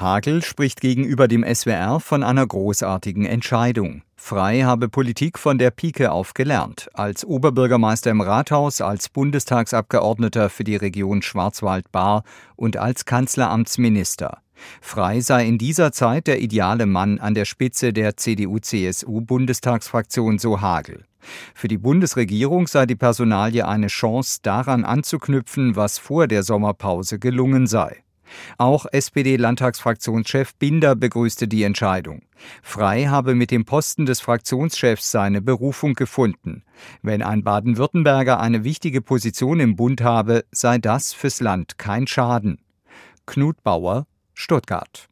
Hagel spricht gegenüber dem SWR von einer großartigen Entscheidung. Frey habe Politik von der Pike auf gelernt. Als Oberbürgermeister im Rathaus, als Bundestagsabgeordneter für die Region Schwarzwald-Baar und als Kanzleramtsminister. Frey sei in dieser Zeit der ideale Mann an der Spitze der CDU-CSU-Bundestagsfraktion, so Hagel. Für die Bundesregierung sei die Personalie eine Chance, daran anzuknüpfen, was vor der Sommerpause gelungen sei. Auch SPD-Landtagsfraktionschef Binder begrüßte die Entscheidung. Frey habe mit dem Posten des Fraktionschefs seine Berufung gefunden. Wenn ein Baden-Württemberger eine wichtige Position im Bund habe, sei das fürs Land kein Schaden. Knut Bauer, Stuttgart.